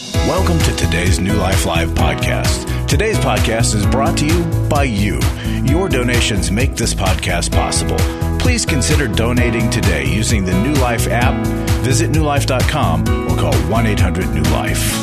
Welcome to today's New Life Live podcast. Today's podcast is brought to you by you. Your donations make this podcast possible. Please consider donating today using the New Life app. Visit newlife.com or call 1-800-NEW-LIFE.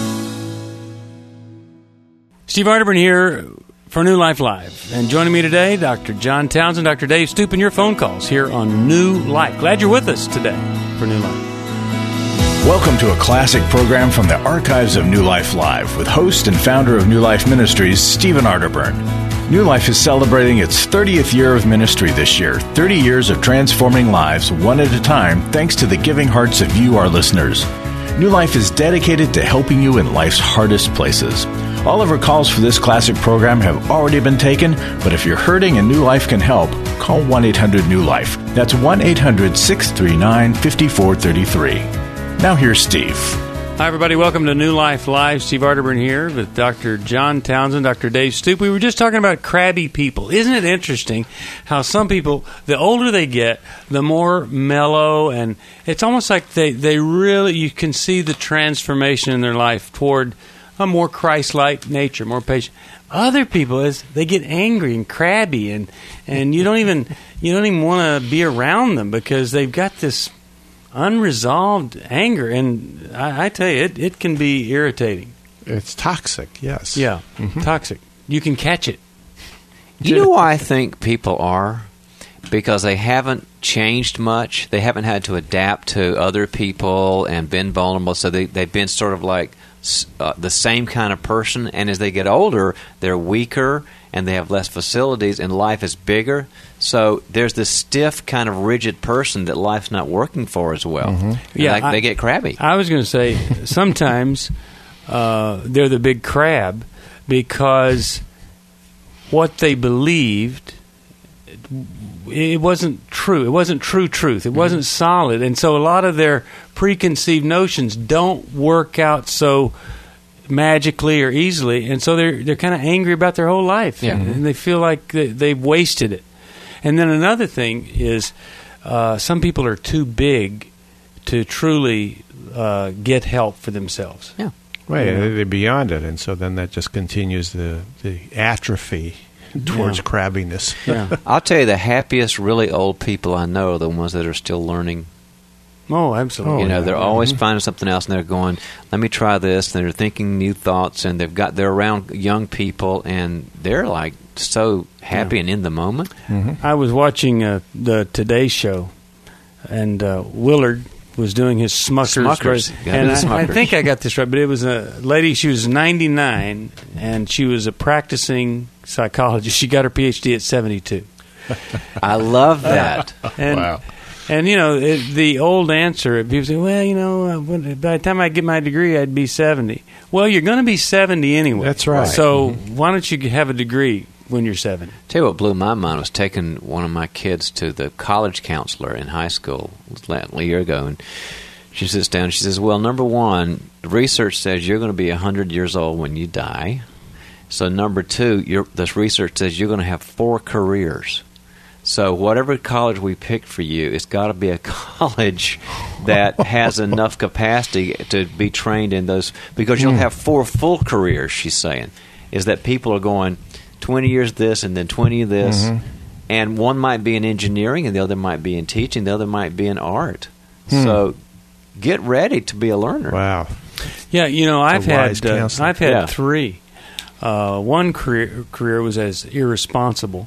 Steve Arterburn here for New Life Live. And joining me today, Dr. John Townsend, Dr. Dave Stoop, and your phone calls here on New Life. Glad you're with us today for New Life. Welcome to a classic program from the archives of New Life Live with host and founder of New Life Ministries, Stephen Arterburn. New Life is celebrating its 30th year of ministry this year, 30 years of transforming lives one at a time thanks to the giving hearts of you, our listeners. New Life is dedicated to helping you in life's hardest places. All of our calls for this classic program have already been taken, but if you're hurting and New Life can help, call 1-800-NEW-LIFE. That's 1-800-639-5433. Now here's Steve. Hi, everybody. Welcome to New Life Live. Steve Arterburn here with Dr. John Townsend, Dr. Dave Stoop. We were just talking about crabby people. Isn't it interesting how some people, the older they get, the more mellow, and it's almost like they really, you can see the transformation in their life toward a more Christ-like nature, more patient. Other people, as they get angry and crabby, and you don't even want to be around them because they've got this unresolved anger, and I tell you, it can be irritating. It's toxic, yes. Yeah, toxic. You can catch it. You know why I think people are? Because they haven't changed much. They haven't had to adapt to other people and been vulnerable, so they've been sort of like the same kind of person, and as they get older, they're weaker, and they have less facilities, and life is bigger. So there's this stiff, kind of rigid person that life's not working for as well. Yeah, they get crabby. I was going to say, sometimes they're the big crab because what they believed, it wasn't true. It wasn't true truth. It wasn't solid. And so a lot of their preconceived notions don't work out so magically or easily, and so they're kind of angry about their whole life, and they feel like they've wasted it. And then another thing is some people are too big to truly get help for themselves. Yeah, right. They're beyond it, and so then that just continues the atrophy towards crabbiness. Yeah. I'll tell you, the happiest, really old people I know are the ones that are still learning. Oh, absolutely. They're always finding something else, and they're going, let me try this, and they're thinking new thoughts, and they're around young people, and they're like so happy and in the moment. I was watching the Today Show, and Willard was doing his Smuckers. And I think I got this right, but it was a lady, she was 99, and she was a practicing psychologist. She got her PhD at 72. I love that. Wow. And, the old answer, people say, well, by the time I get my degree, I'd be 70. Well, you're going to be 70 anyway. That's right. So why don't you have a degree when you're 70? Tell you what blew my mind was taking one of my kids to the college counselor in high school a year ago, and she sits down and she says, well, number one, research says you're going to be 100 years old when you die. So number two, this research says you're going to have 4 careers. So whatever college we pick for you, it's got to be a college that has enough capacity to be trained in those, because you'll have 4 full careers, she's saying, is that people are going 20 years this and then 20 this, and one might be in engineering and the other might be in teaching, the other might be in art. So get ready to be a learner. Wow. Yeah, I've had 3. One career was as irresponsible.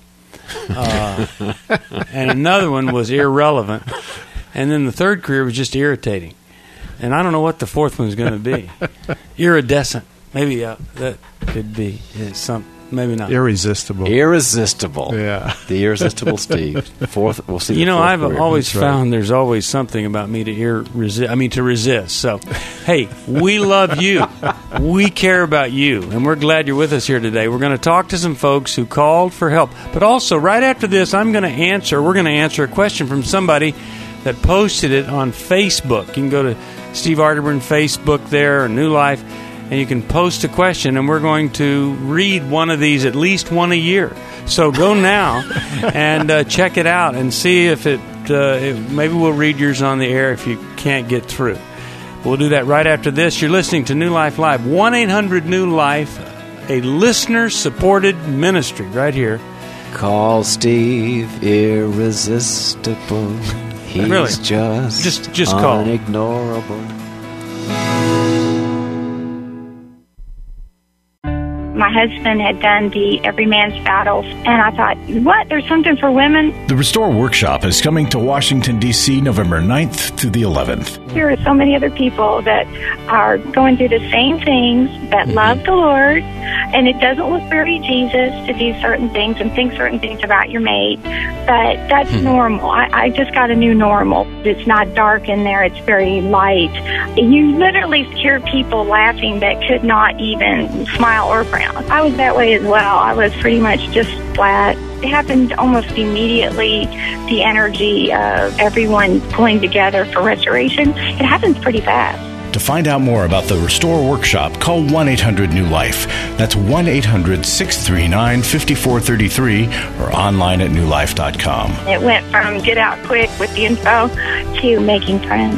And another one was irrelevant, and then the third career was just irritating, and I don't know what the fourth one's going to be. Iridescent, maybe that could be some. Maybe not. Irresistible. Yeah. The irresistible Steve. Fourth. We'll see. I've always found there's always something about me to resist. So, hey, we love you. We care about you, and we're glad you're with us here today. We're going to talk to some folks who called for help, but also right after this, we're going to answer a question from somebody that posted it on Facebook. You can go to Steve Arterburn Facebook there, or New Life, and you can post a question, and we're going to read one of these, at least one a year. So go now and check it out and see if maybe we'll read yours on the air if you can't get through. We'll do that right after this. You're listening to New Life Live. 1-800-NEW-LIFE, a listener-supported ministry right here. Call Steve irresistible. He's Really? just call. unignorable. My husband had done the Every Man's Battles, and I thought, what? There's something for women? The Restore Workshop is coming to Washington, D.C. November 9th to the 11th. There are so many other people that are going through the same things, that love the Lord, and it doesn't look very Jesus to do certain things and think certain things about your mate, but that's normal. I just got a new normal. It's not dark in there. It's very light. You literally hear people laughing that could not even smile or frown. I was that way as well. I was pretty much just flat. It happened almost immediately, the energy of everyone pulling together for restoration. It happens pretty fast. To find out more about the Restore Workshop, call 1-800-NEW-LIFE. That's 1-800-639-5433 or online at newlife.com. It went from get out quick with the info to making friends.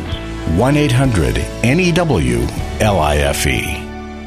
1-800-NEWLIFE.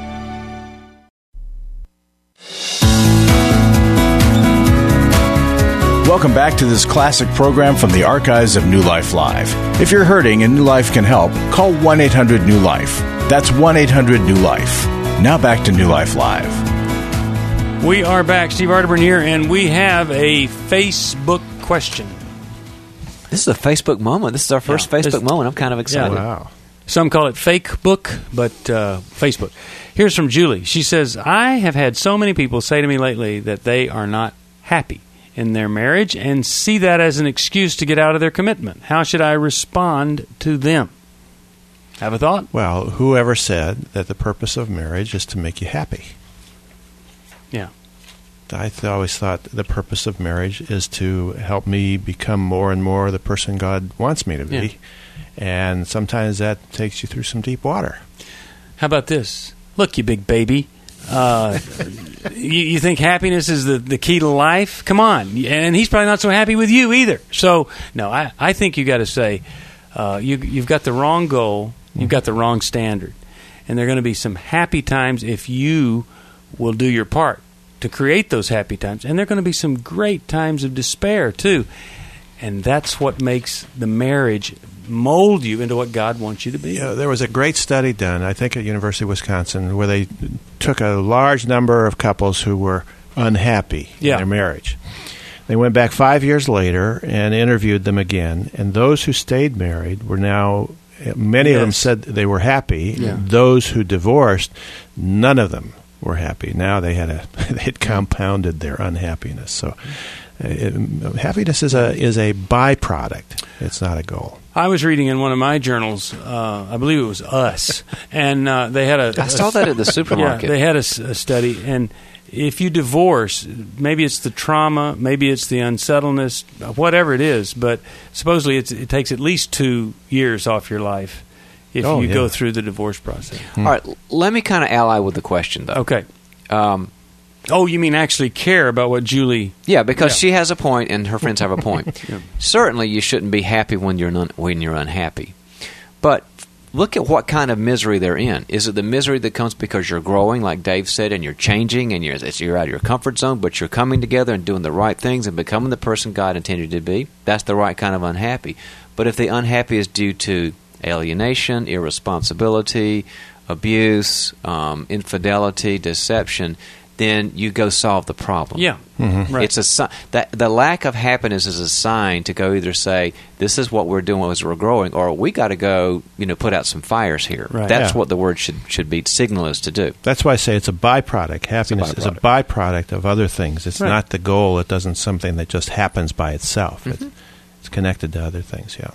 Welcome back to this classic program from the archives of New Life Live. If you're hurting and New Life can help, call 1-800-NEW-LIFE. That's 1-800-NEW-LIFE. Now back to New Life Live. We are back. Steve Arterburn here, and we have a Facebook question. This is a Facebook moment. This is our first Facebook moment. I'm kind of excited. Wow. Some call it fake book, but Facebook. Here's from Julie. She says, I have had so many people say to me lately that they are not happy in their marriage and see that as an excuse to get out of their commitment. How should I respond to them? Have a thought? Well, whoever said that the purpose of marriage is to make you happy? Yeah. I always thought the purpose of marriage is to help me become more and more the person God wants me to be. Yeah. And sometimes that takes you through some deep water. How about this? Look, you big baby. You think happiness is the key to life? Come on. And he's probably not so happy with you either. So, no, I think you got to say, you've got the wrong goal. You've got the wrong standard. And there are going to be some happy times if you will do your part to create those happy times. And there are going to be some great times of despair, too. And that's what makes the marriage mold you into what God wants you to be. Yeah, there was a great study done, I think, at University of Wisconsin, where they took a large number of couples who were unhappy in their marriage. They went back 5 years later and interviewed them again, and those who stayed married were now, many of them said they were happy. Yeah. Those who divorced, none of them were happy. Now they had compounded their unhappiness. So happiness is a byproduct. It's not a goal. I was reading in one of my journals, I believe it was Us, and they had I saw that at the supermarket. Yeah, they had a study, and if you divorce, maybe it's the trauma, maybe it's the unsettledness, whatever it is, but supposedly it takes at least 2 years off your life if you go through the divorce process. All right, let me kind of ally with the question, though. Okay. Oh, you mean actually care about what Julie... Yeah, because she has a point and her friends have a point. Certainly you shouldn't be happy when you're unhappy. But look at what kind of misery they're in. Is it the misery that comes because you're growing, like Dave said, and you're changing, and you're out of your comfort zone, but you're coming together and doing the right things and becoming the person God intended you to be? That's the right kind of unhappy. But if the unhappy is due to alienation, irresponsibility, abuse, infidelity, deception, then you go solve the problem. Yeah, right. It's the lack of happiness is a sign to go either say this is what we're doing as we're growing, or we got to go, put out some fires here. Right. That's what the word should be signal us to do. That's why I say it's a byproduct. Happiness is a byproduct of other things. It's not the goal. It doesn't something that just happens by itself. It's connected to other things. Yeah.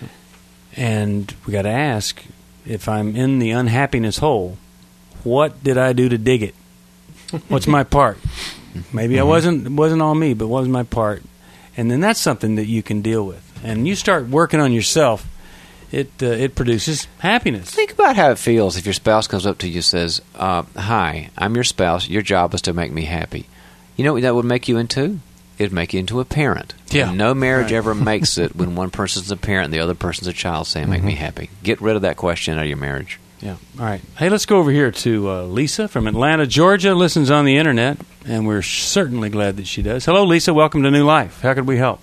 And we got to ask, if I'm in the unhappiness hole, what did I do to dig it? What's my part? Maybe it wasn't all me, but what was my part? And then that's something that you can deal with. And you start working on yourself, it produces happiness. Think about how it feels if your spouse comes up to you and says, "Hi, I'm your spouse. Your job is to make me happy." You know what that would make you into? it'd make you into a parent. Yeah. And no marriage ever makes it when one person's a parent and the other person's a child saying, make me happy. Get rid of that question out of your marriage. Yeah. All right. Hey, let's go over here to Lisa from Atlanta, Georgia. Listens on the internet, and we're certainly glad that she does. Hello, Lisa. Welcome to New Life. How could we help?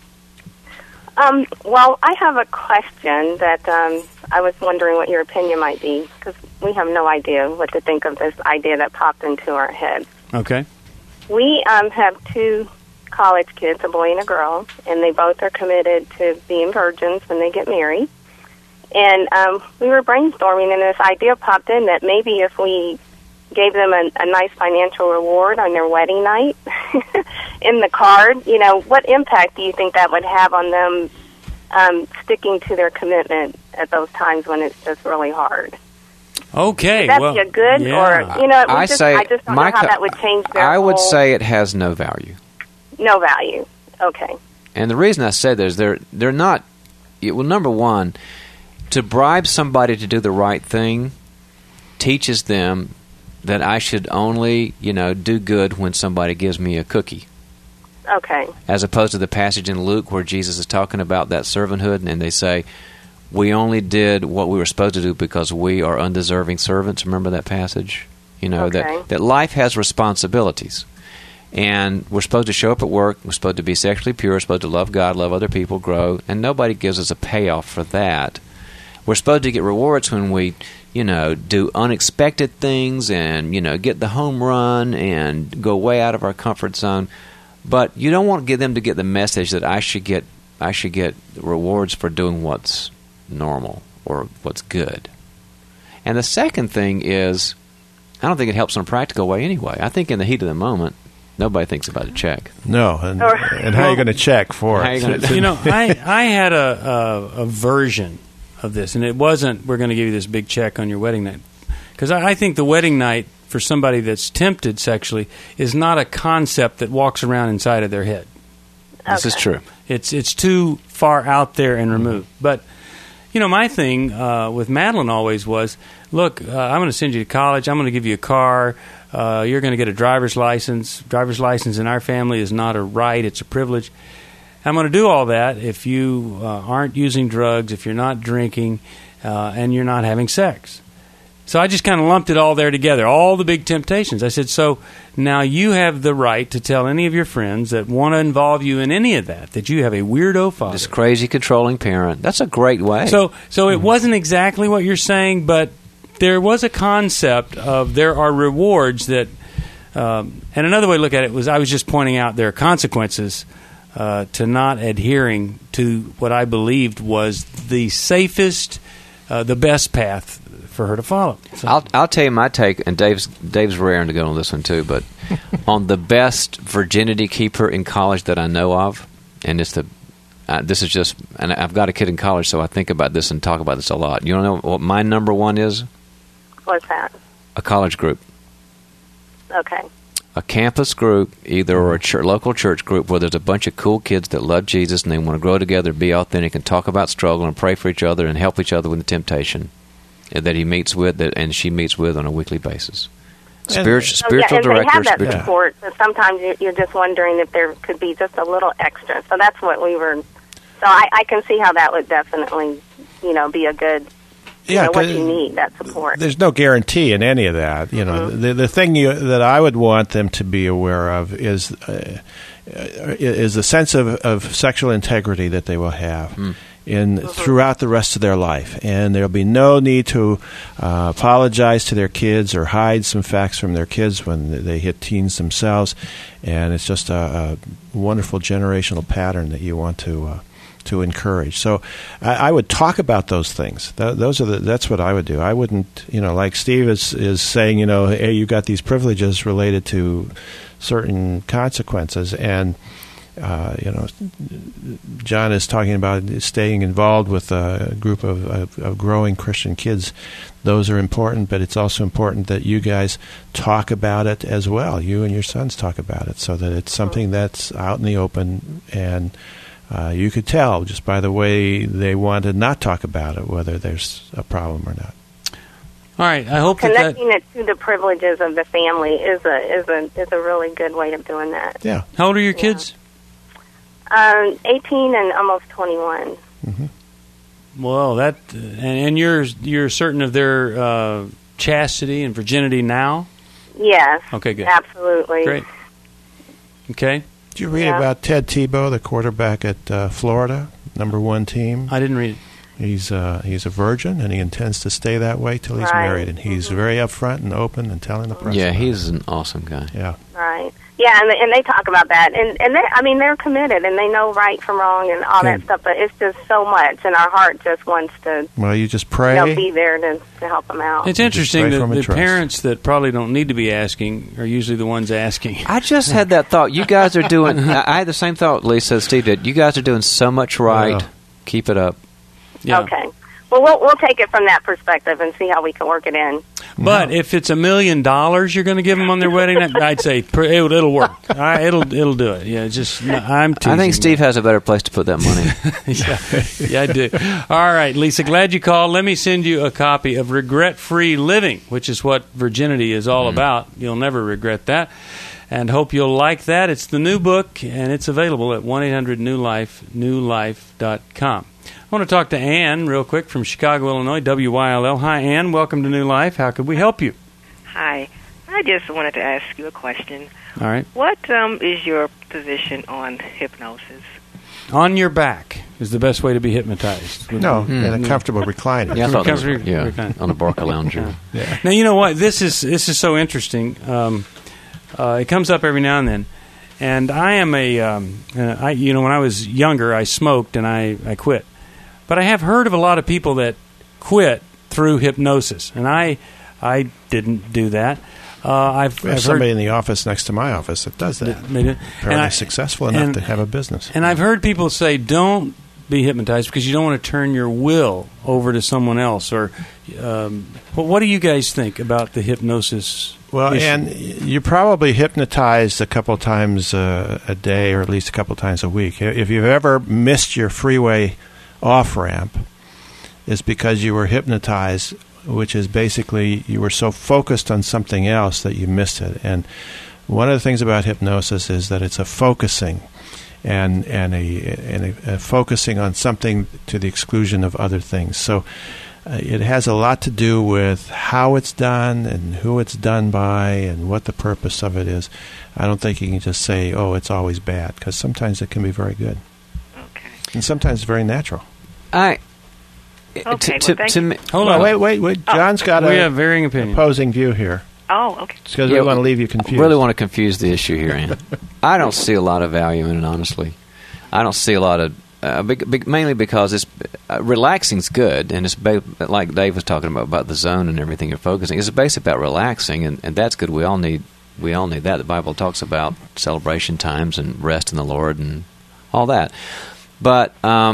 Well, I have a question that I was wondering what your opinion might be, because we have no idea what to think of this idea that popped into our heads. Okay. We have 2 college kids, a boy and a girl, and they both are committed to being virgins when they get married. And we were brainstorming, and this idea popped in that maybe if we gave them a nice financial reward on their wedding night in the card, you know, what impact do you think that would have on them sticking to their commitment at those times when it's just really hard? Okay. Would that be a good, or, you know, I just don't know how that would change their I would say it has no value. No value. Okay. And the reason I say that is they're not, well, number one, to bribe somebody to do the right thing teaches them that I should only, you know, do good when somebody gives me a cookie. Okay. As opposed to the passage in Luke where Jesus is talking about that servanthood, and they say, we only did what we were supposed to do because we are undeserving servants. Remember that passage? You know, that life has responsibilities. And we're supposed to show up at work, we're supposed to be sexually pure, we're supposed to love God, love other people, grow, and nobody gives us a payoff for that. We're supposed to get rewards when we, you know, do unexpected things and, you know, get the home run and go way out of our comfort zone. But you don't want to get them to get the message that I should get rewards for doing what's normal or what's good. And the second thing is, I don't think it helps in a practical way anyway. I think in the heat of the moment, nobody thinks about a check. No, and how are you going to check for it? You know, I had a version of this, and it wasn't, we're going to give you this big check on your wedding night. Because I think the wedding night, for somebody that's tempted sexually, is not a concept that walks around inside of their head. Okay. This is true. It's too far out there and removed. But, you know, my thing with Madeline always was, look, I'm going to send you to college, I'm going to give you a car, you're going to get a driver's license. Driver's license in our family is not a right, it's a privilege. I'm going to do all that if you aren't using drugs, if you're not drinking, and you're not having sex. So I just kind of lumped it all there together, all the big temptations. I said, so now you have the right to tell any of your friends that want to involve you in any of that you have a weirdo father. This crazy, controlling parent. That's a great way. So it wasn't exactly what you're saying, but there was a concept of there are rewards that, and another way to look at it was I was just pointing out there are consequences to not adhering to what I believed was the safest, the best path for her to follow. So. I'll tell you my take, and Dave's raring to go on this one too, but on the best virginity keeper in college that I know of, and it's this is just, and I've got a kid in college, so I think about this and talk about this a lot. You know what my number one is? What's that? A college group. Okay. A campus group, either or a local church group where there's a bunch of cool kids that love Jesus and they want to grow together, be authentic, and talk about struggle and pray for each other and help each other with the temptation that he meets with and she meets with on a weekly basis. Spiritual and director. They have that support, but sometimes you're just wondering if there could be just a little extra. So that's what we were. So I can see how that would definitely, you know, be a good. What you need, that support. There's no guarantee in any of that. You know, the thing that I would want them to be aware of is the sense of sexual integrity that they will have throughout the rest of their life, and there'll be no need to apologize to their kids or hide some facts from their kids when they hit teens themselves. And it's just a wonderful generational pattern that you want to encourage. So I would talk about those things. That's what I would do. I wouldn't, like Steve is saying, hey, you got these privileges related to certain consequences, and John is talking about staying involved with a group of growing Christian kids. Those are important, but it's also important that you guys talk about it as well. You and your sons talk about it, so that it's something that's out in the open, and you could tell just by the way they want to not talk about it whether there's a problem or not. All right, I hope connecting it to the privileges of the family is a really good way of doing that. Yeah. How old are your kids? 18 and almost 21. Mm-hmm. Well, and you're certain of their chastity and virginity now? Yes. Okay, good. Absolutely. Great. Okay. Did you read about Ted Tebow, the quarterback at Florida, #1 team? I didn't read it. He's a virgin, and he intends to stay that way till he's married. And he's very upfront and open and telling the press. Yeah, he's an awesome guy. Yeah. Right. Yeah, and they talk about that, and they're committed, and they know right from wrong and all that stuff. But it's just so much, and our heart just wants to. Well, you just pray. Be there to help them out. It's interesting that the parents that probably don't need to be asking are usually the ones asking. I just had that thought. You guys are doing. I had the same thought, Lisa, as Steve did. You guys are doing so much right. Keep it up. Yeah. Okay. Well, we'll take it from that perspective and see how we can work it in. But if it's $1 million you're going to give them on their wedding night, I'd say it'll work. All right, it'll do it. Yeah, I'm teasing. I think Steve has a better place to put that money. yeah, I do. All right, Lisa, glad you called. Let me send you a copy of Regret-Free Living, which is what virginity is all about. You'll never regret that. And hope you'll like that. It's the new book, and it's available at 1-800-NEW-LIFE, newlife.com. I want to talk to Ann real quick from Chicago, Illinois, WYLL. Hi, Ann. Welcome to New Life. How could we help you? Hi. I just wanted to ask you a question. All right. What is your position on hypnosis? On your back is the best way to be hypnotized. No, in a comfortable recliner. Yeah, on a Barca lounger. Yeah. Now, you know what? This is so interesting. It comes up every now and then. And I am when I was younger, I smoked and I quit. But I have heard of a lot of people that quit through hypnosis, and I didn't do that. I've somebody in the office next to my office that does that. Apparently successful enough to have a business. And I've heard people say, don't be hypnotized because you don't want to turn your will over to someone else. Or, what do you guys think about the hypnosis? Well, and you're probably hypnotized a couple times a day, or at least a couple times a week. If you've ever missed your freeway off-ramp, it's because you were hypnotized, which is basically you were so focused on something else that you missed it. And one of the things about hypnosis is that it's a focusing and a focusing on something to the exclusion of other things. So it has a lot to do with how it's done and who it's done by and what the purpose of it is. I don't think you can just say, oh, it's always bad, because sometimes it can be very good. Okay. And sometimes very natural. Hold on. Wait. John's got we have varying opinions. Opposing view here. Oh, okay. It's because we want to leave you confused. I really want to confuse the issue here, Ann. I don't see a lot of value in it, honestly. I don't see a lot of... mainly because it's relaxing's good, and it's like Dave was talking about the zone and everything you're focusing. It's basically about relaxing, and that's good. We all need that. The Bible talks about celebration times and rest in the Lord and all that. But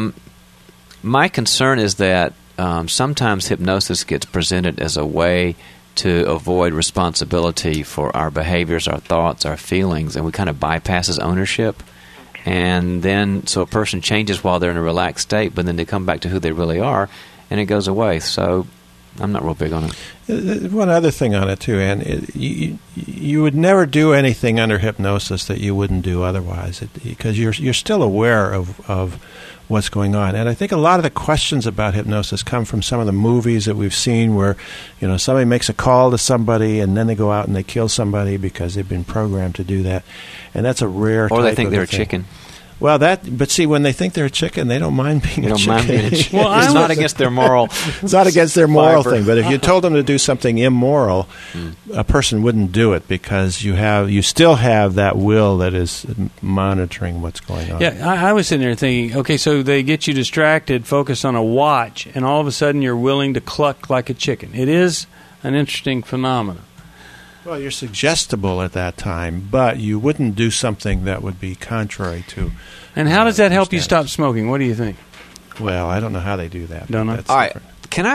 my concern is that sometimes hypnosis gets presented as a way to avoid responsibility for our behaviors, our thoughts, our feelings, and we kind of bypasses ownership. And then, so a person changes while they're in a relaxed state, but then they come back to who they really are, and it goes away. So I'm not real big on it. One other thing on it, too, Ann, you would never do anything under hypnosis that you wouldn't do otherwise, because you're still aware of what's going on. And I think a lot of the questions about hypnosis come from some of the movies that we've seen where, somebody makes a call to somebody and then they go out and they kill somebody because they've been programmed to do that. And that's a rare type of Or they think they're a thing. chicken. Well, but see, when they think they're a chicken, they don't mind being a chicken. Well, it's not against their moral. It's not against their moral thing. But if you told them to do something immoral, a person wouldn't do it because you still have that will that is monitoring what's going on. Yeah, I was sitting there thinking, okay, so they get you distracted, focus on a watch, and all of a sudden you're willing to cluck like a chicken. It is an interesting phenomenon. Well, you're suggestible at that time, but you wouldn't do something that would be contrary to. And how does that help you stop smoking? What do you think? Well, I don't know how they do that. Don't know. All right,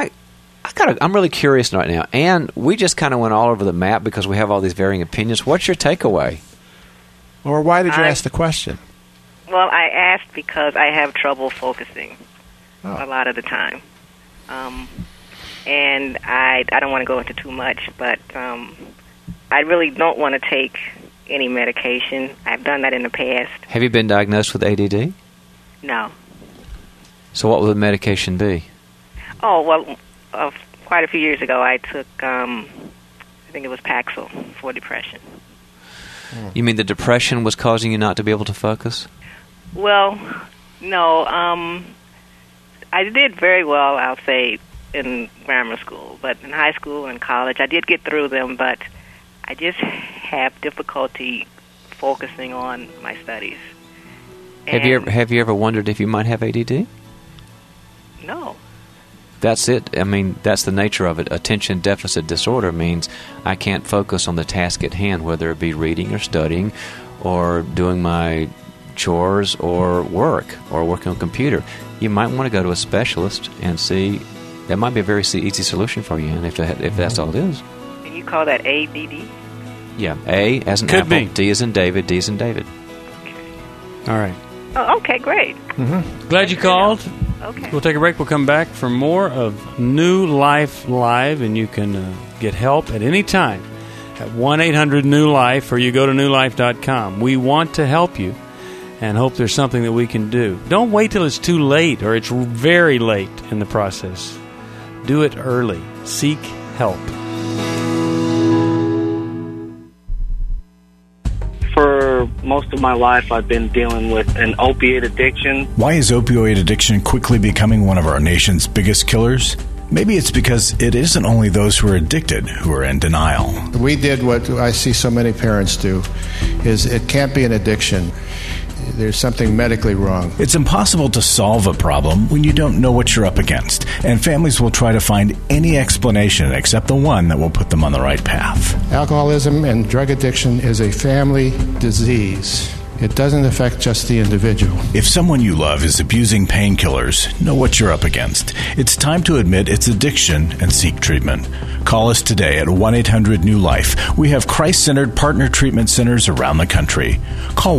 I'm really curious right now. And we just kind of went all over the map because we have all these varying opinions. What's your takeaway? Or why did you ask the question? Well, I asked because I have trouble focusing a lot of the time. And I don't want to go into too much, but I really don't want to take any medication. I've done that in the past. Have you been diagnosed with ADD? No. So what would the medication be? Oh, well, quite a few years ago I took, I think it was Paxil for depression. You mean the depression was causing you not to be able to focus? Well, no. I did very well, I'll say, in grammar school. But in high school and college, I did get through them, but I just have difficulty focusing on my studies. Have you ever wondered if you might have ADD? No. That's it. I mean, that's the nature of it. Attention deficit disorder means I can't focus on the task at hand, whether it be reading or studying or doing my chores or work or working on a computer. You might want to go to a specialist and see. That might be a very easy solution for you, and if that's all it is. And you call that ADD? Yeah, A as in Could apple, be. D as in David, D as in David. Okay. All right. Oh, okay, great. Glad you called. Okay. We'll take a break. We'll come back for more of New Life Live, and you can get help at any time at 1-800-NEW-LIFE, or you go to newlife.com. We want to help you and hope there's something that we can do. Don't wait till it's too late or it's very late in the process. Do it early. Seek help. For most of my life, I've been dealing with an opiate addiction. Why is opioid addiction quickly becoming one of our nation's biggest killers? Maybe it's because it isn't only those who are addicted who are in denial. We did what I see so many parents do, is it can't be an addiction. There's something medically wrong. It's impossible to solve a problem when you don't know what you're up against, and families will try to find any explanation except the one that will put them on the right path. Alcoholism and drug addiction is a family disease. It doesn't affect just the individual. If someone you love is abusing painkillers, know what you're up against. It's time to admit it's addiction and seek treatment. Call us today at 1-800-NEW-LIFE. We have Christ-centered partner treatment centers around the country. Call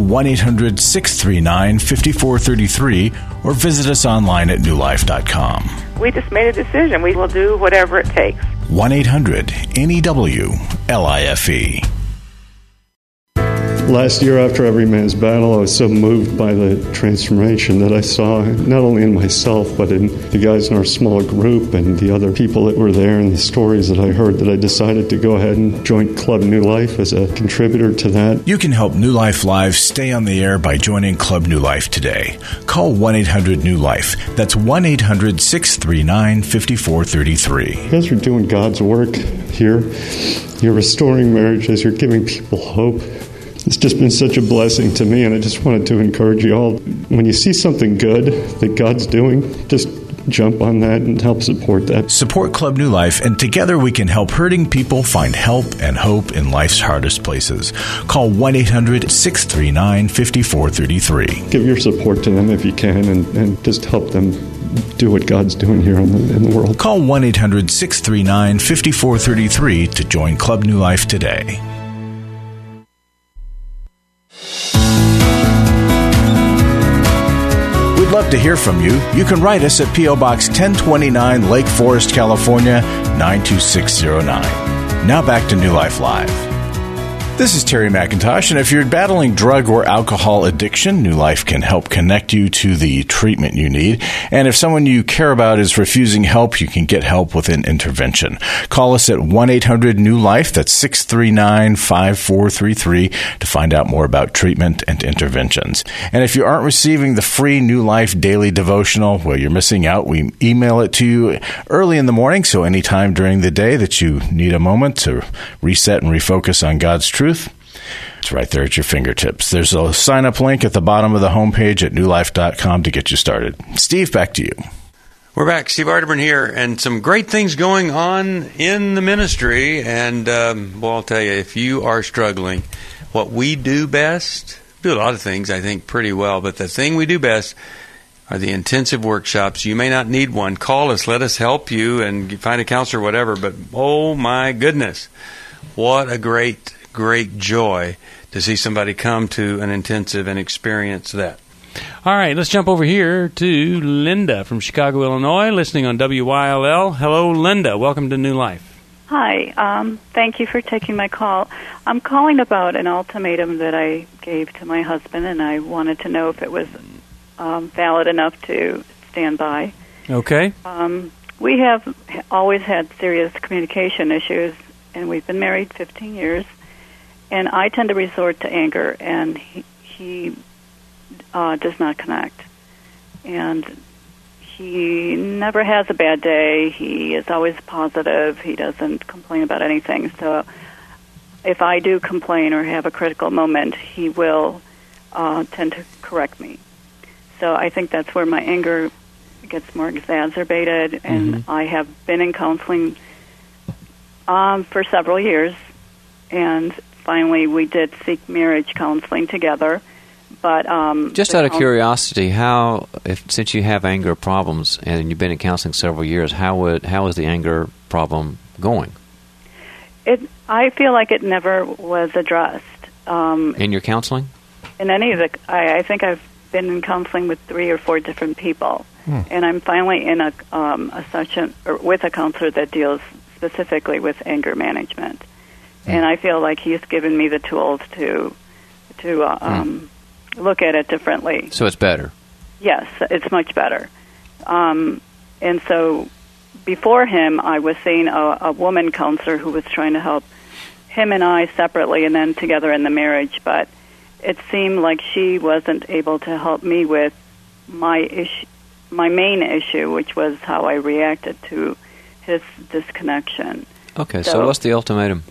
1-800-639-5433 or visit us online at newlife.com. We just made a decision. We will do whatever it takes. 1-800-NEW-LIFE. Last year, after Every Man's Battle, I was so moved by the transformation that I saw, not only in myself, but in the guys in our small group and the other people that were there and the stories that I heard, that I decided to go ahead and join Club New Life as a contributor to that. You can help New Life Live stay on the air by joining Club New Life today. Call 1-800-NEW-LIFE. That's 1-800-639-5433. You guys are doing God's work here. You're restoring marriages. You're giving people hope. It's just been such a blessing to me, and I just wanted to encourage you all. When you see something good that God's doing, just jump on that and help support that. Support Club New Life, and together we can help hurting people find help and hope in life's hardest places. Call 1-800-639-5433. Give your support to them if you can, and just help them do what God's doing here in the world. Call 1-800-639-5433 to join Club New Life today. We'd love to hear from you. You can write us at P.O. Box 1029, Lake Forest, California, 92609. Now back to New Life Live. This is Terry McIntosh, and if you're battling drug or alcohol addiction, New Life can help connect you to the treatment you need. And if someone you care about is refusing help, you can get help with an intervention. Call us at 1-800-NEW-LIFE, that's 639-5433, to find out more about treatment and interventions. And if you aren't receiving the free New Life Daily Devotional, well, you're missing out. We email it to you early in the morning, so anytime during the day that you need a moment to reset and refocus on God's truth, it's right there at your fingertips. There's a sign-up link at the bottom of the homepage at newlife.com to get you started. Steve, back to you. We're back. Steve Arterburn here, and some great things going on in the ministry. And, well, I'll tell you, if you are struggling, what we do best, we do a lot of things, I think, pretty well, but the thing we do best are the intensive workshops. You may not need one. Call us. Let us help you and find a counselor, whatever. But, oh, my goodness, what a great joy to see somebody come to an intensive and experience that. All right, let's jump over here to Linda from Chicago, Illinois, listening on WYLL. Hello, Linda. Welcome to New Life. Hi. Thank you for taking my call. I'm calling about an ultimatum that I gave to my husband, and I wanted to know if it was valid enough to stand by. Okay. We have always had serious communication issues, and we've been married 15 years, and I tend to resort to anger, and he does not connect. And he never has a bad day. He is always positive. He doesn't complain about anything. So if I do complain or have a critical moment, he will tend to correct me. So I think that's where my anger gets more exacerbated. And I have been in counseling for several years. And finally, we did seek marriage counseling together. But just out of curiosity, since you have anger problems and you've been in counseling several years, how is the anger problem going? I feel like it never was addressed. In your counseling? In any of the, I think I've been in counseling with 3 or 4 different people, and I'm finally in a session with a counselor that deals specifically with anger management, and I feel like he's given me the tools to look at it differently. So it's better? Yes, it's much better. And so before him, I was seeing a woman counselor who was trying to help him and I separately and then together in the marriage, but it seemed like she wasn't able to help me with my main issue, which was how I reacted to his disconnection. Okay, so what's the ultimatum?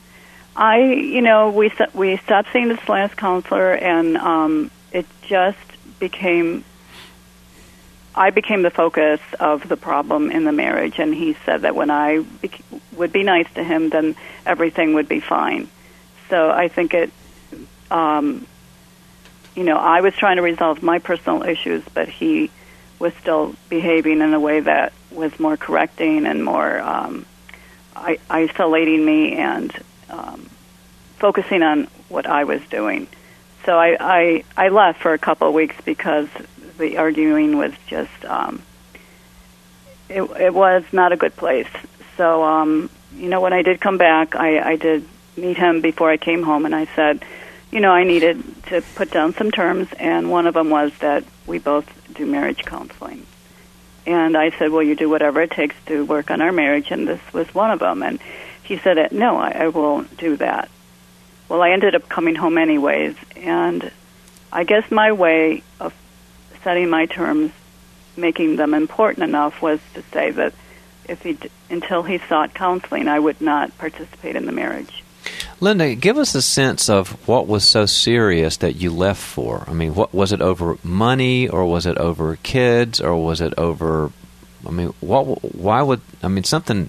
We stopped seeing this last counselor, and it just became. I became the focus of the problem in the marriage, and he said that when I would be nice to him, then everything would be fine. So I think it. I was trying to resolve my personal issues, but he was still behaving in a way that was more correcting and more isolating me and focusing on what I was doing. So I left for a couple of weeks because the arguing was just, it was not a good place. So, when I did come back, I did meet him before I came home, and I said, I needed to put down some terms, and one of them was that we both do marriage counseling. And I said, well, you do whatever it takes to work on our marriage, and this was one of them. And he said, no, I won't do that. Well, I ended up coming home anyways, and I guess my way of setting my terms, making them important enough, was to say that until he sought counseling, I would not participate in the marriage. Linda, give us a sense of what was so serious that you left for. I mean, what was it over money, or was it over kids, or was it over? I mean, something.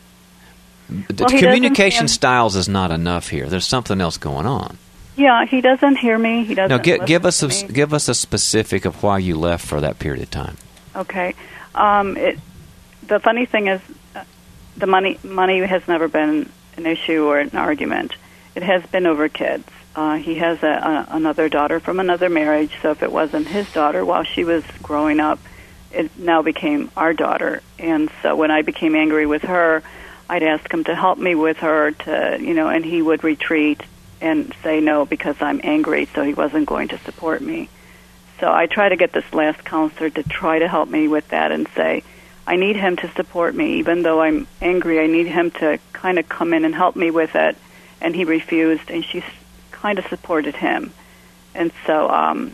Well, communication styles is not enough here. There's something else going on. Yeah, he doesn't hear me. He doesn't. Now, give us a specific of why you left for that period of time. Okay. The funny thing is, the money has never been an issue or an argument. It has been over kids. He has another daughter from another marriage, so if it wasn't his daughter while she was growing up, it now became our daughter. And so when I became angry with her, I'd ask him to help me with her and he would retreat and say no because I'm angry, so he wasn't going to support me. So I try to get this last counselor to try to help me with that and say, I need him to support me. Even though I'm angry, I need him to kind of come in and help me with it. And he refused, and she kind of supported him. And so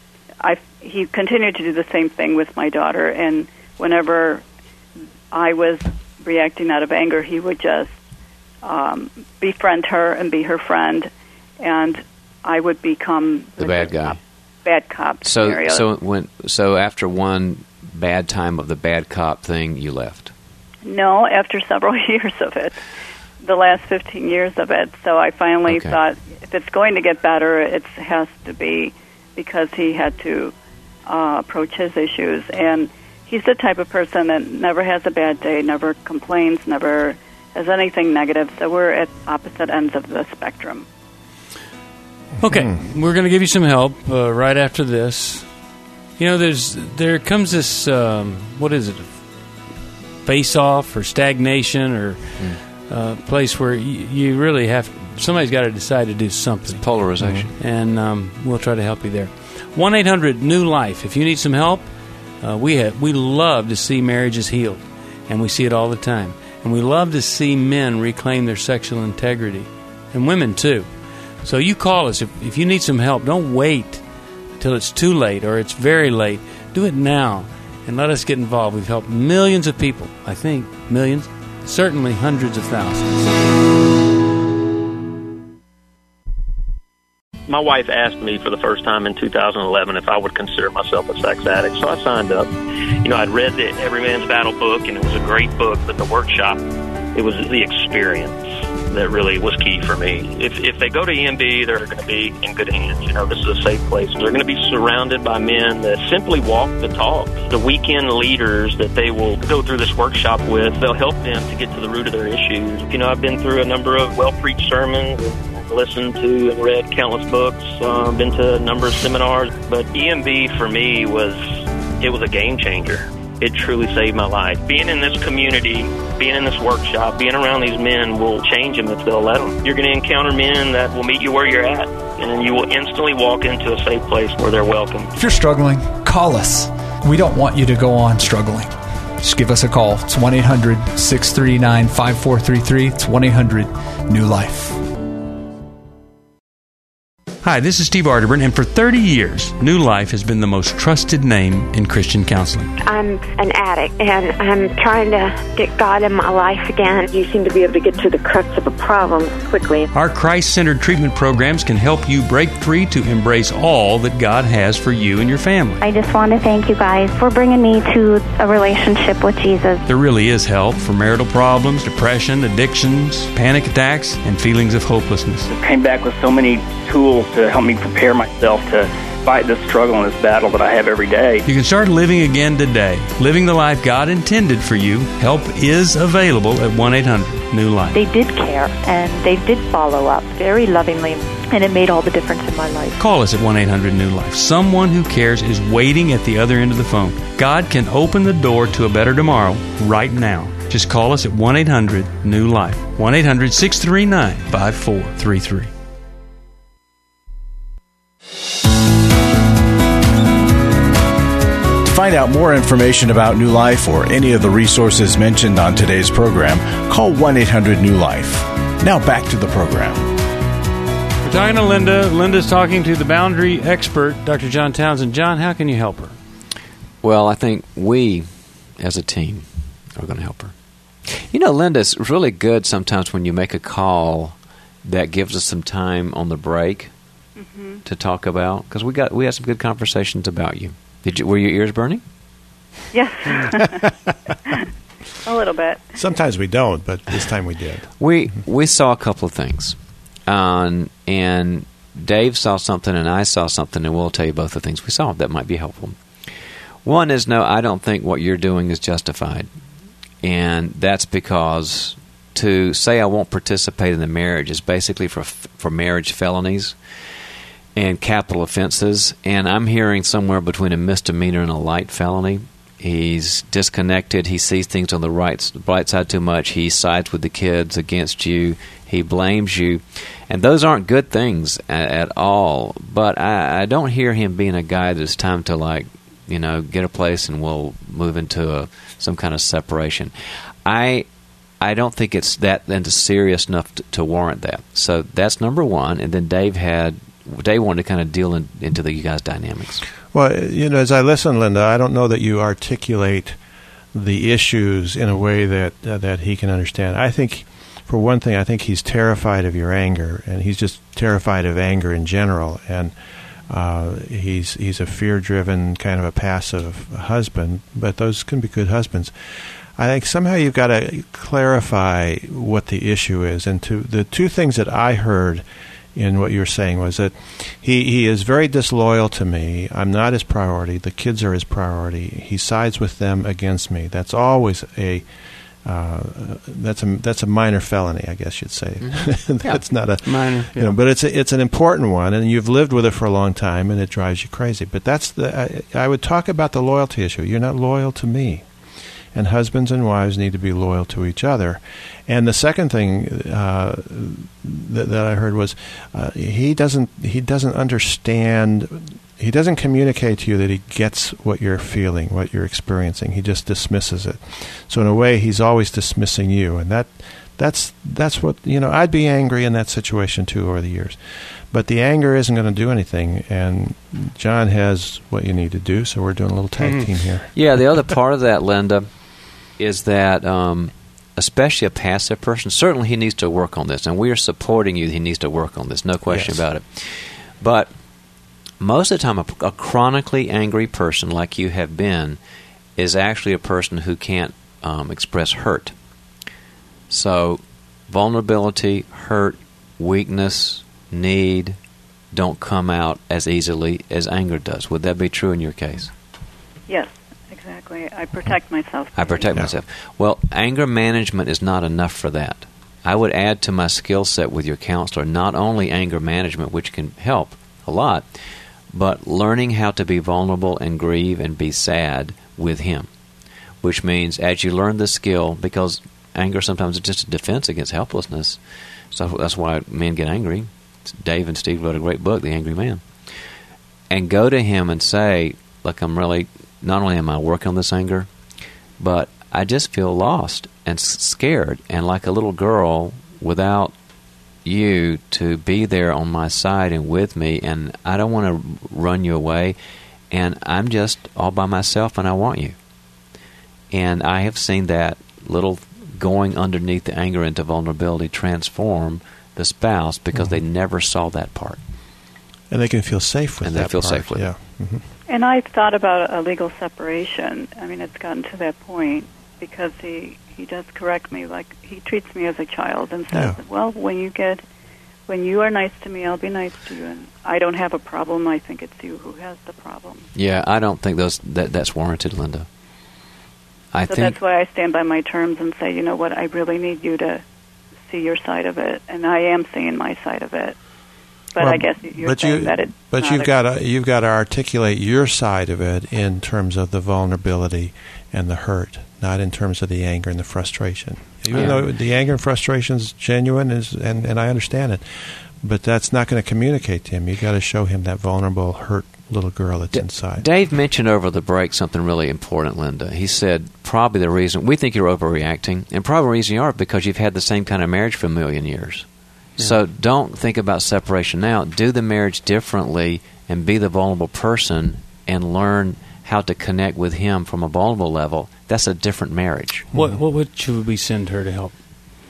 he continued to do the same thing with my daughter. And whenever I was reacting out of anger, he would just befriend her and be her friend, and I would become the bad guy. Bad cop scenario. So after one bad time of the bad cop thing, you left? No, after several years of it, the last 15 years of it. So I finally thought, if it's going to get better, it has to be because he had to approach his issues. And he's the type of person that never has a bad day, never complains, never has anything negative. So we're at opposite ends of the spectrum. Okay, we're going to give you some help right after this. There comes this, what is it, face-off or stagnation or place where you really somebody's got to decide to do something. It's polarization. And we'll try to help you there. 1-800-NEW-LIFE. If you need some help, we love to see marriages healed, and we see it all the time. And we love to see men reclaim their sexual integrity, and women too. So you call us. If you need some help, don't wait till it's too late or it's very late. Do it now and let us get involved. We've helped millions of people. I think millions, certainly hundreds of thousands. My wife asked me for the first time in 2011 if I would consider myself a sex addict, so I signed up. I'd read the Every Man's Battle book, and it was a great book, but the workshop, it was the experience that really was key for me. If they go to EMB, they're going to be in good hands. This is a safe place. They're going to be surrounded by men that simply walk the talk. The weekend leaders that they will go through this workshop with, they'll help them to get to the root of their issues. I've been through a number of well-preached sermons, listened to and read countless books, been to a number of seminars, but EMB for me was a game changer. It truly saved my life. Being in this community, being in this workshop, being around these men will change them if they'll let them. You're going to encounter men that will meet you where you're at, and you will instantly walk into a safe place where they're welcome. If you're struggling, call us. We don't want you to go on struggling. Just give us a call. It's 1-800-639-5433. It's 1-800-NEW-LIFE. Hi, this is Steve Arterburn, and for 30 years, New Life has been the most trusted name in Christian counseling. I'm an addict, and I'm trying to get God in my life again. You seem to be able to get to the crux of a problem quickly. Our Christ-centered treatment programs can help you break free to embrace all that God has for you and your family. I just want to thank you guys for bringing me to a relationship with Jesus. There really is help for marital problems, depression, addictions, panic attacks, and feelings of hopelessness. I came back with so many tools to help me prepare myself to fight this struggle and this battle that I have every day. You can start living again today, living the life God intended for you. Help is available at 1-800-NEW-LIFE. They did care, and they did follow up very lovingly, and it made all the difference in my life. Call us at 1-800-NEW-LIFE. Someone who cares is waiting at the other end of the phone. God can open the door to a better tomorrow right now. Just call us at 1-800-NEW-LIFE. 1-800-639-5433. To find out more information about New Life or any of the resources mentioned on today's program, call 1-800-NEW-LIFE. Now back to the program. We're talking to Linda. Linda's talking to the boundary expert, Dr. John Townsend. John, how can you help her? Well, I think we, as a team, are going to help her. Linda's really good sometimes when you make a call that gives us some time on the break to talk about, because we had some good conversations about you. Were your ears burning? Yes. A little bit. Sometimes we don't, but this time we did. We saw a couple of things. And Dave saw something and I saw something, and we'll tell you both the things we saw that might be helpful. One is, no, I don't think what you're doing is justified. And that's because to say I won't participate in the marriage is basically for marriage felonies and capital offenses, and I'm hearing somewhere between a misdemeanor and a light felony. He's disconnected. He sees things on the right side too much. He sides with the kids against you. He blames you. And those aren't good things at all. But I don't hear him being a guy that's time to, get a place and we'll move into some kind of separation. I don't think it's that serious enough to warrant that. So that's number one. And then Dave wanted to kind of deal into you guys' dynamics. Well, as I listen, Linda, I don't know that you articulate the issues in a way that he can understand. I think, for one thing, he's terrified of your anger, and he's just terrified of anger in general. And he's a fear-driven, kind of a passive husband, but those can be good husbands. I think somehow you've got to clarify what the issue is. And the two things that I heard in what you were saying was that he is very disloyal to me. I'm not his priority. The kids are his priority. He sides with them against me. That's always that's a minor felony, I guess you'd say. Mm-hmm. That's not a minor, but it's an important one, and you've lived with it for a long time, and it drives you crazy. But I would talk about the loyalty issue. You're not loyal to me. and husbands and wives need to be loyal to each other. And the second thing that I heard was he doesn't understand. He doesn't communicate to you that he gets what you're feeling, what you're experiencing. He just dismisses it. So in a way, he's always dismissing you, and that's what, I'd be angry in that situation too over the years. But the anger isn't going to do anything, and John has what you need to do, so we're doing a little tag team here. Yeah, the other part of that, Linda, is that especially a passive person, certainly he needs to work on this, and we are supporting you. He needs to work on this, no question about it. But most of the time, a chronically angry person like you have been is actually a person who can't express hurt. So vulnerability, hurt, weakness, need don't come out as easily as anger does. Would that be true in your case? Yes, exactly. I protect myself. I protect myself. Well, anger management is not enough for that. I would add to my skill set with your counselor not only anger management, which can help a lot, but learning how to be vulnerable and grieve and be sad with him, which means as you learn this skill, because anger sometimes is just a defense against helplessness, so that's why men get angry. Dave and Steve wrote a great book, The Angry Man. And go to him and say, look, I'm really, not only am I working on this anger, but I just feel lost and scared and like a little girl without you to be there on my side and with me, and I don't want to run you away, and I'm just all by myself and I want you. And I have seen that little going underneath the anger into vulnerability transform the spouse because they never saw that part. And they can feel safe with and that they feel part. safe with it. Mm-hmm. And I've thought about a legal separation. I mean, it's gotten to that point because he does correct me, like he treats me as a child and says, well, when you are nice to me, I'll be nice to you, and I don't have a problem. I think it's you who has the problem. Yeah, I don't think that's warranted, Linda. I think that's why I stand by my terms and say, you know what, I really need you to see your side of it, and I am seeing my side of it. But I guess you're saying that it's But you've got to articulate your side of it in terms of the vulnerability and the hurt, not in terms of the anger and the frustration. Even though the anger and frustration is genuine, and I understand it, but that's not going to communicate to him. You've got to show him that vulnerable, hurt little girl that's inside. Dave mentioned over the break something really important, Linda. He said probably the reason, we think you're overreacting, and probably the reason you are because you've had the same kind of marriage for a million years. Yeah. So don't think about separation now. Do the marriage differently and be the vulnerable person and learn how to connect with him from a vulnerable level. That's a different marriage. What should we send her to help?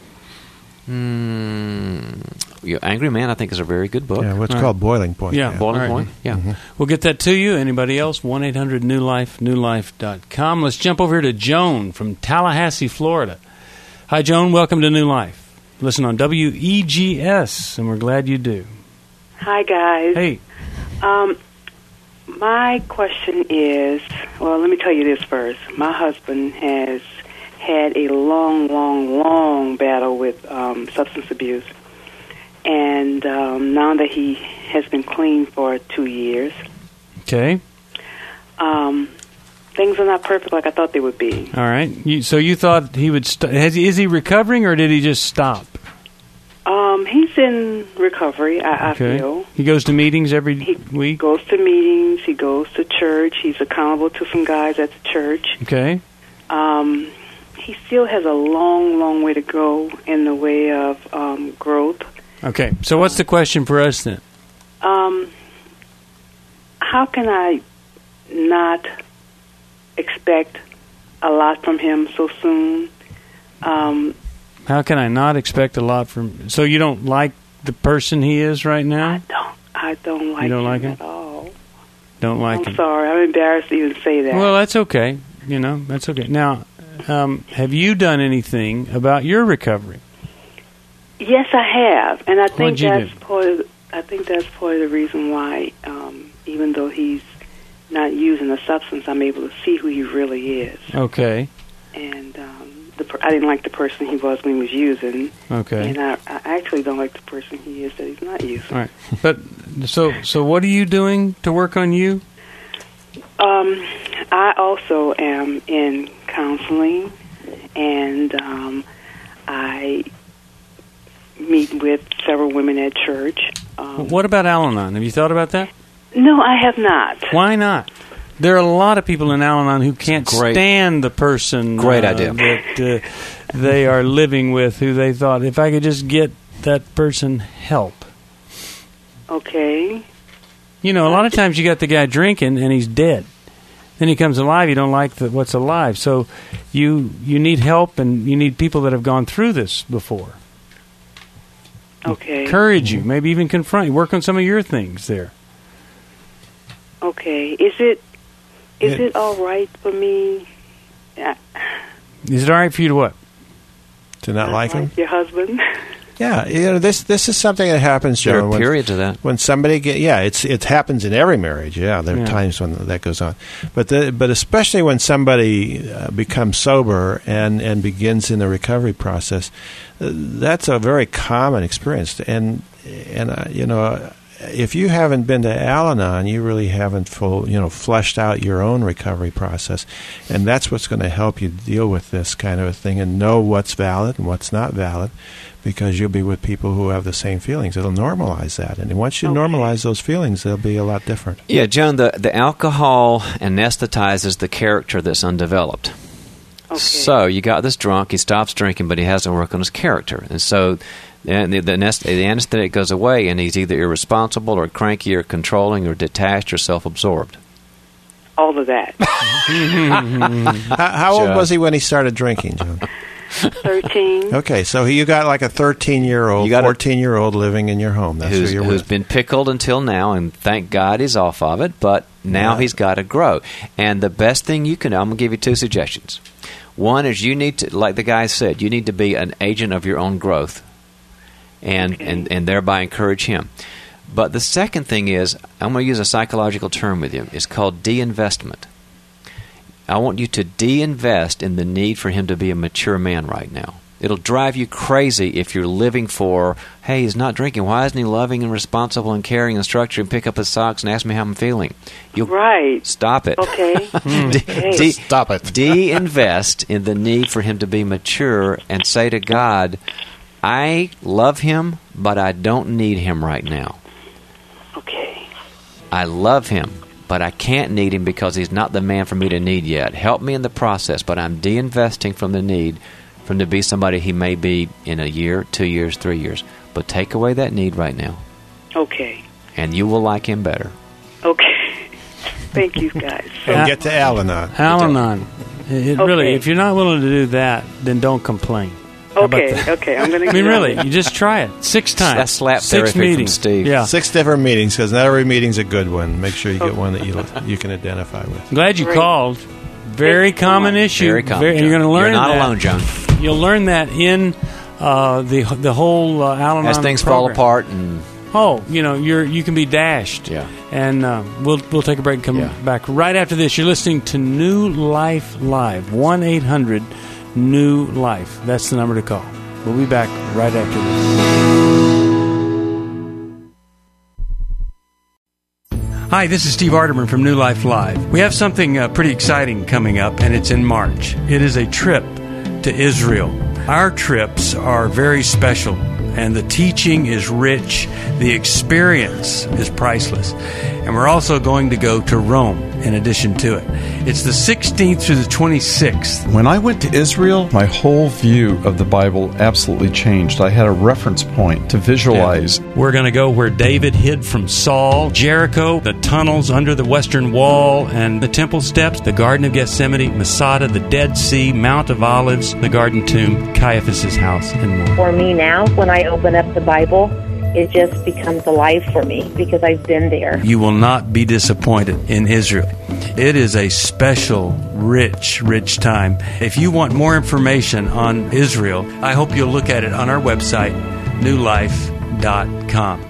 Angry Man, I think, is a very good book. Yeah, what's called Boiling Point. Yeah, Boiling Point. Yeah. Mm-hmm. We'll get that to you. Anybody else? 1-800-NEW-LIFE, newlife.com. Let's jump over here to Joan from Tallahassee, Florida. Hi, Joan. Welcome to New Life. Listen on WEGS, and we're glad you do. Hi, guys. Hey. My question is, well, let me tell you this first. My husband has had a long battle with substance abuse. And now that he has been clean for 2 years, okay, things are not perfect like I thought they would be. All right. So you thought he would is he recovering, or did he just stop? He's in recovery, I feel. He goes to meetings every week? He goes to meetings. He goes to church. He's accountable to some guys at the church. Okay. He still has a long way to go in the way of growth. Okay. So what's the question for us then? How can I not expect a lot from him so soon? How can I not expect a lot from... So you don't like the person he is right now? I don't like him at all. Don't like him? I'm sorry. I'm embarrassed to even say that. Well, that's okay. That's okay. Now, have you done anything about your recovery? Yes, I have. And I think that's do? part of the reason why, even though he's not using a substance, I'm able to see who he really is. Okay. And I didn't like the person he was when he was using. Okay. And I actually don't like the person he is that he's not using. All right. But so what are you doing to work on you? I also am in counseling, and I meet with several women at church. What about Al-Anon? Have you thought about that? No, I have not. Why not? There are a lot of people in Al-Anon who can't stand the person that they are living with, who they thought, if I could just get that person help. Okay. You know, a lot of times you got the guy drinking and he's dead. Then he comes alive, you don't like what's alive. So you need help, and you need people that have gone through this before. Okay. Encourage you, maybe even confront you, work on some of your things there. Okay. Is it all right for me? Is it all right for you to what? To not like him? Your husband? Yeah, this is something that happens, Joe. There are periods of that. When somebody it happens in every marriage. Yeah, there are times when that goes on, but especially when somebody becomes sober and begins in the recovery process, that's a very common experience. And you know, if you haven't been to Al-Anon, you really haven't fleshed out your own recovery process, and that's what's going to help you deal with this kind of a thing and know what's valid and what's not valid. Because you'll be with people who have the same feelings. It'll normalize that. And once you normalize those feelings, they'll be a lot different. Yeah, Joan, the alcohol anesthetizes the character that's undeveloped. Okay. So you got this drunk, he stops drinking, but he hasn't worked on his character. And so the anesthetic goes away, and he's either irresponsible or cranky or controlling or detached or self-absorbed. All of that. How old was he when he started drinking, Joan? 13. Okay, so you got like a 13-year-old, 14-year-old living in your home. That's who you're with. Who's been pickled until now, and thank God he's off of it, but now he's got to grow. And the best thing you can do, I'm going to give you 2 suggestions. One is you need to, like the guy said, you need to be an agent of your own growth and thereby encourage him. But the second thing is, I'm going to use a psychological term with you. It's called de-investment. I want you to de-invest in the need for him to be a mature man right now. It'll drive you crazy if you're living for, hey, he's not drinking. Why isn't he loving and responsible and caring and structured and pick up his socks and ask me how I'm feeling? Right. Stop it. Okay. Stop it. De-invest in the need for him to be mature and say to God, I love him, but I don't need him right now. Okay. I love him, but I can't need him because he's not the man for me to need yet. Help me in the process, but I'm de-investing from the need for him to be somebody he may be in a year, 2 years, 3 years. But take away that need right now. Okay. And you will like him better. Okay. Thank you, guys. And get to Al-Anon. Al-Anon. Really, if you're not willing to do that, then don't complain. Okay, I'm going to. I mean, really, you just try it 6 times. That's slap 6 therapy meetings. from Steve. Yeah, 6 different meetings, because not every meeting's a good one. Make sure you get one that you can identify with. I'm glad you called. Very common issue. Very common. And you're going to learn You're not that. alone, John. You'll learn that in the whole Al-Anon As things program. fall apart and. You can be dashed. Yeah. And we'll take a break and come back right after this. You're listening to New Life Live. 1-800-NEW-LIFE. That's the number to call. We'll be back right after this. Hi, this is Steve Arterburn from New Life Live. We have something pretty exciting coming up, and it's in March. It is a trip to Israel. Our trips are very special, and the teaching is rich. The experience is priceless. And we're also going to go to Rome in addition to it. It's the 16th through the 26th. When I went to Israel, my whole view of the Bible absolutely changed. I had a reference point to visualize. Yeah. We're going to go where David hid from Saul, Jericho, the tunnels under the Western Wall and the temple steps, the Garden of Gethsemane, Masada, the Dead Sea, Mount of Olives, the Garden Tomb, Caiaphas' house, and more. For me now, when I open up the Bible, it just becomes alive for me because I've been there. You will not be disappointed in Israel. It is a special, rich time. If you want more information on Israel, I hope you'll look at it on our website, newlife.com.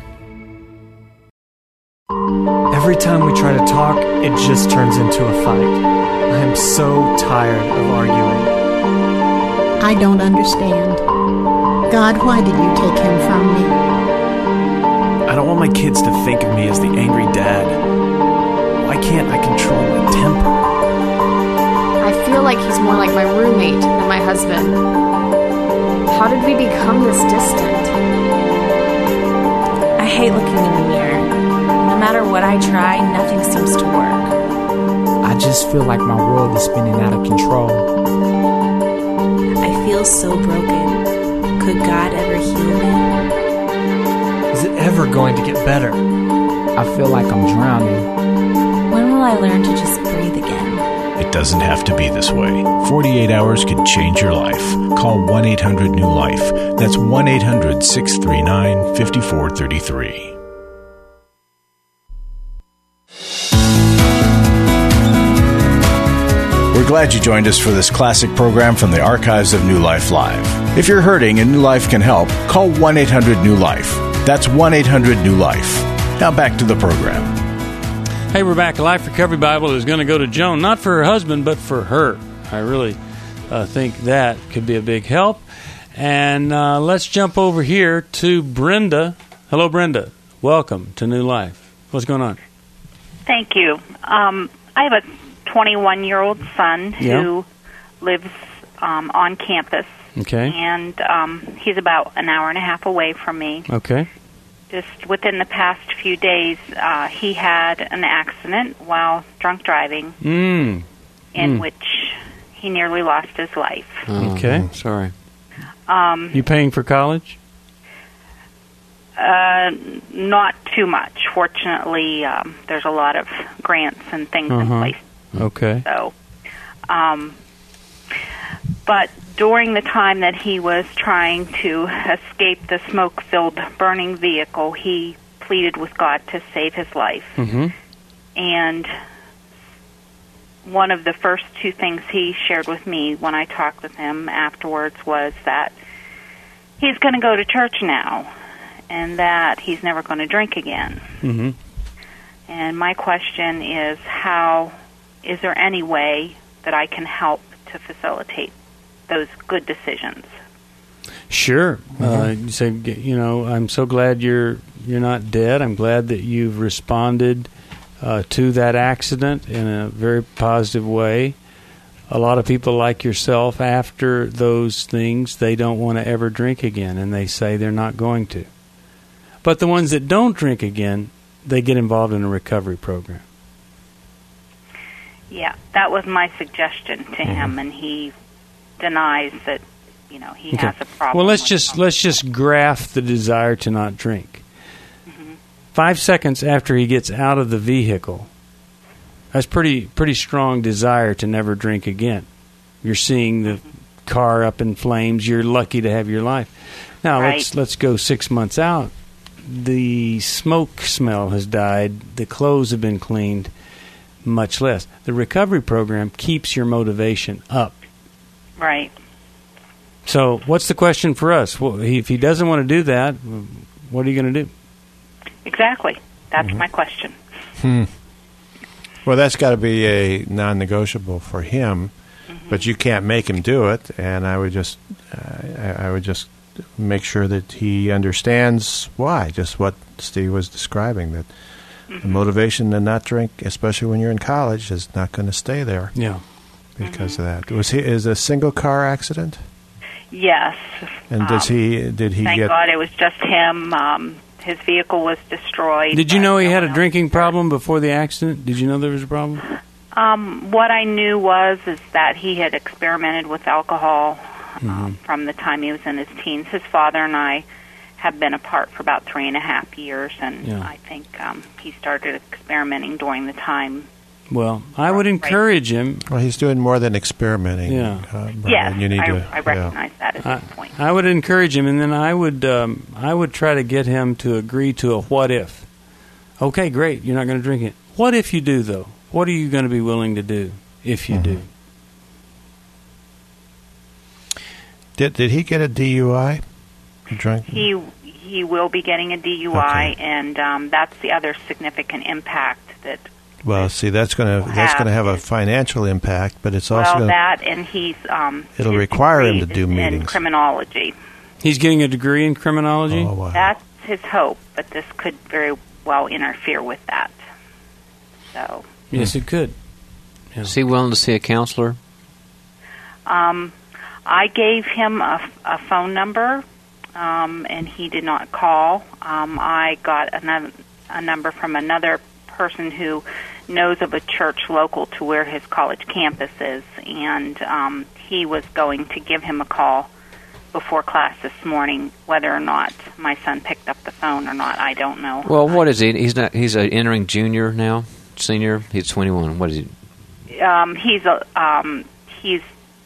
Every time we try to talk, it just turns into a fight. I am so tired of arguing. I don't understand. God, why did you take him from me? I don't want my kids to think of me as the angry dad. Why can't I control my temper? I feel like he's more like my roommate than my husband. How did we become this distant? I hate looking in the mirror. No matter what I try, nothing seems to work. I just feel like my world is spinning out of control. I feel so broken. Could God ever heal me? Is it ever going to get better? I feel like I'm drowning. When will I learn to just breathe again? It doesn't have to be this way. 48 hours could change your life. Call 1-800-NEW-LIFE. That's 1-800-639-5433. We're glad you joined us for this classic program from the archives of New Life Live. If you're hurting and New Life can help, call 1-800-NEW-LIFE. That's 1-800-NEW-LIFE. Now back to the program. Hey, we're back. Life Recovery Bible is going to go to Joan, not for her husband, but for her. I really think that could be a big help. And let's jump over here to Brenda. Hello, Brenda. Welcome to New Life. What's going on? Thank you. I have a 21-year-old son who lives on campus. Okay. And he's about an hour and a half away from me. Okay. Just within the past few days, he had an accident while drunk driving in which he nearly lost his life. Okay. Sorry. You paying for college? Not too much. Fortunately, there's a lot of grants and things in place. Okay. So, but during the time that he was trying to escape the smoke-filled burning vehicle, he pleaded with God to save his life. And one of the first two things he shared with me when I talked with him afterwards was that he's going to go to church now and that he's never going to drink again. And my question is, is there any way that I can help to facilitate those good decisions? Sure. You say, I'm so glad you're not dead. I'm glad that you've responded to that accident in a very positive way. A lot of people like yourself, after those things, they don't want to ever drink again, and they say they're not going to. But the ones that don't drink again, they get involved in a recovery program. Yeah, that was my suggestion to him, and he denies that, he has a problem. Well, let's just graph the desire to not drink. 5 seconds after he gets out of the vehicle, that's pretty strong desire to never drink again. You're seeing the car up in flames. You're lucky to have your life. Now let's go 6 months out. The smoke smell has died. The clothes have been cleaned. Much less. The recovery program keeps your motivation up. Right. So what's the question for us? Well, if he doesn't want to do that, what are you going to do? Exactly. That's my question. Well, that's got to be a non-negotiable for him, but you can't make him do it. And I would just make sure that he understands why. Just what Steve was describing, that the motivation to not drink, especially when you're in college, is not going to stay there. Yeah, because of that. Is it a single car accident? Yes. And did he thank get? God it was just him. His vehicle was destroyed. Did you know he had a drinking problem before the accident? Did you know there was a problem? What I knew is that he had experimented with alcohol from the time he was in his teens. His father and I have been apart for about 3.5 years, and I think he started experimenting during the time. Well, I would encourage him. Well, he's doing more than experimenting. Yes, you need I recognize that at this point. I would encourage him, and then I would try to get him to agree to a what if. Okay, great, you're not going to drink it. What if you do, though? What are you going to be willing to do if you do? Did he get a DUI? Drunk? He will be getting a DUI, and that's the other significant impact that. Well, see, that's going to have a financial impact, but it's also that, and he's it'll require him to do meetings in criminology. He's getting a degree in criminology. Oh, wow. That's his hope, but this could very well interfere with that. So yes, it could. Is he willing to see a counselor? I gave him a phone number, and he did not call. I got a number from another person who knows of a church local to where his college campus is, and he was going to give him a call before class this morning. Whether or not my son picked up the phone or not, I don't know. Well, what is he? He's entering junior now, senior. He's 21. What is he? He's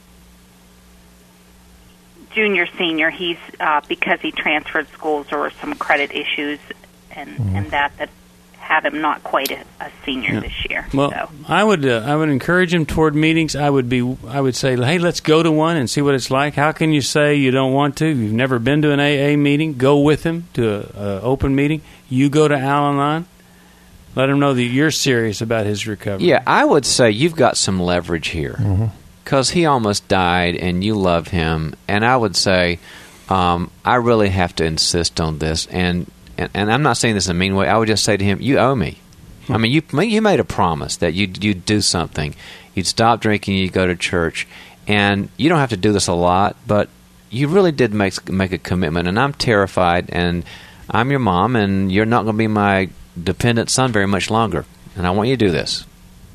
junior, senior. He's because he transferred schools, there were some credit issues and that had him not quite a senior this year. Well, so. I would encourage him toward meetings. I would say, hey, let's go to one and see what it's like. How can you say you don't want to? You've never been to an AA meeting. Go with him to an open meeting. You go to Al-Anon. Let him know that you're serious about his recovery. Yeah, I would say you've got some leverage here because he almost died and you love him. And I would say I really have to insist on this. And I'm not saying this in a mean way. I would just say to him, you owe me. I mean, you made a promise that you'd do something. You'd stop drinking, you'd go to church. And you don't have to do this a lot, but you really did make a commitment. And I'm terrified, and I'm your mom, and you're not going to be my dependent son very much longer. And I want you to do this.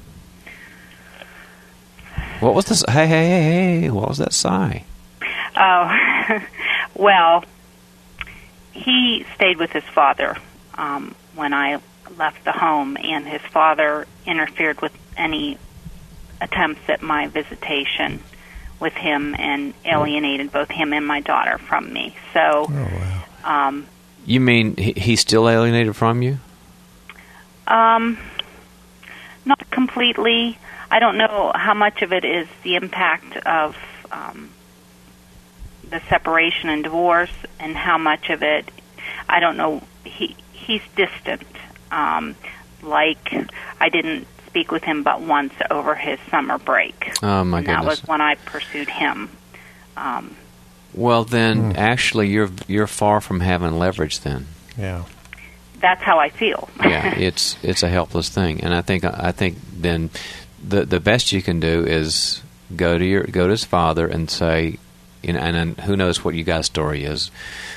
What was this? Hey, what was that sigh? Oh, well, he stayed with his father when I left the home, and his father interfered with any attempts at my visitation with him and alienated both him and my daughter from me. So, you mean he's still alienated from you? Not completely. I don't know how much of it is the impact of the separation and divorce, and how much of it, I don't know. He's distant. Like, I didn't speak with him but once over his summer break. Oh, my goodness. That was when I pursued him. Well, then, actually, you're far from having leverage then. Yeah. That's how I feel. Yeah, it's a helpless thing. And I think then the best you can do is go to his father and say, and who knows what you guys' story is,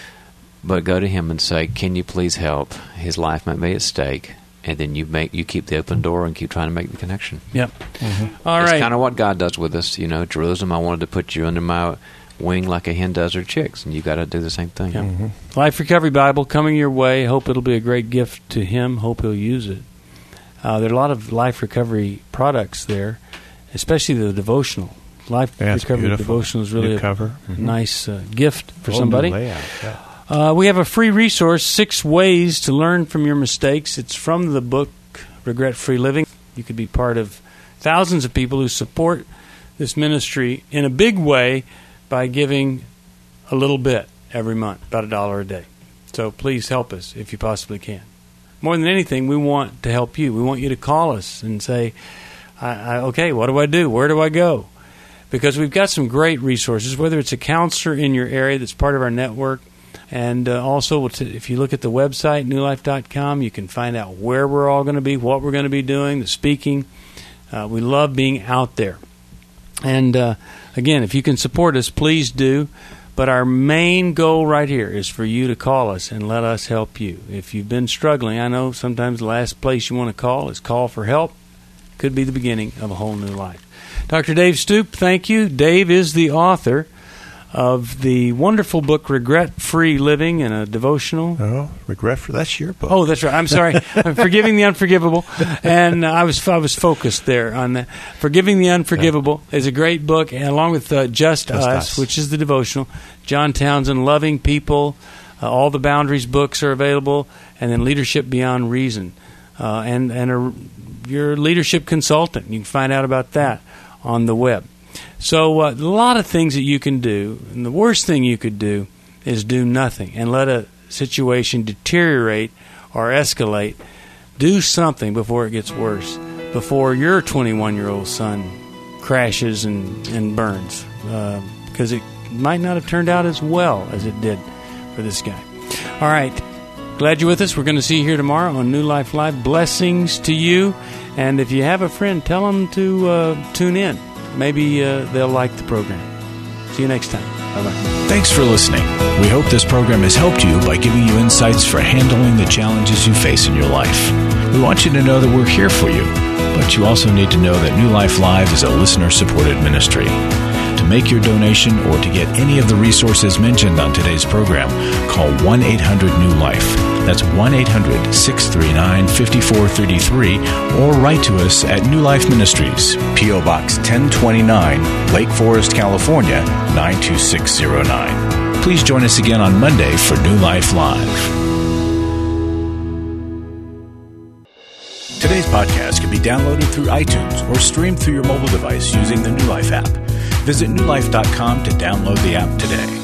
but go to him and say, can you please help? His life might be at stake. And then you keep the open door and keep trying to make the connection. Yep. All right. It's kind of what God does with us. Jerusalem, I wanted to put you under my wing like a hen does her chicks, and you got to do the same thing. Yep. Life Recovery Bible coming your way. Hope it'll be a great gift to him. Hope he'll use it. There are a lot of Life Recovery products there, especially the devotional. Life Recovery beautiful. Devotional is really cover. a nice gift for somebody. New layout, yeah. We have a free resource, 6 Ways to Learn from Your Mistakes. It's from the book, Regret-Free Living. You could be part of thousands of people who support this ministry in a big way by giving a little bit every month, about $1 a day. So please help us if you possibly can. More than anything, we want to help you. We want you to call us and say, okay, what do I do? Where do I go? Because we've got some great resources, whether it's a counselor in your area that's part of our network. And also, if you look at the website, newlife.com, you can find out where we're all going to be, what we're going to be doing, the speaking. We love being out there. And, again, if you can support us, please do. But our main goal right here is for you to call us and let us help you. If you've been struggling, I know sometimes the last place you want to call is call for help. Could be the beginning of a whole new life. Dr. Dave Stoop, thank you. Dave is the author of the wonderful book Regret-Free Living and a devotional. Oh, Regret-Free, that's your book. Oh, that's right. I'm sorry. Forgiving the Unforgivable. And I was focused there on that. Forgiving the Unforgivable is a great book, and along with Just Us, which is the devotional. John Townsend, Loving People. All the Boundaries books are available. And then Leadership Beyond Reason. Your leadership consultant. You can find out about that on the web. So a lot of things that you can do, and the worst thing you could do is do nothing and let a situation deteriorate or escalate. Do something before it gets worse, before your 21-year-old son crashes and burns, because it might not have turned out as well as it did for this guy. All right. Glad you're with us. We're going to see you here tomorrow on New Life Live. Blessings to you. And if you have a friend, tell them to tune in. maybe they'll like the program. See you next time. Bye-bye. Thanks for listening. We hope this program has helped you by giving you insights for handling the challenges you face in your life. We want you to know that we're here for you, but you also need to know that New Life Live is a listener-supported ministry. To make your donation or to get any of the resources mentioned on today's program, call 1-800-NEW-LIFE. That's 1-800-639-5433, or write to us at New Life Ministries, P.O. Box 1029, Lake Forest, California, 92609. Please join us again on Monday for New Life Live. Today's podcast can be downloaded through iTunes or streamed through your mobile device using the New Life app. Visit newlife.com to download the app today.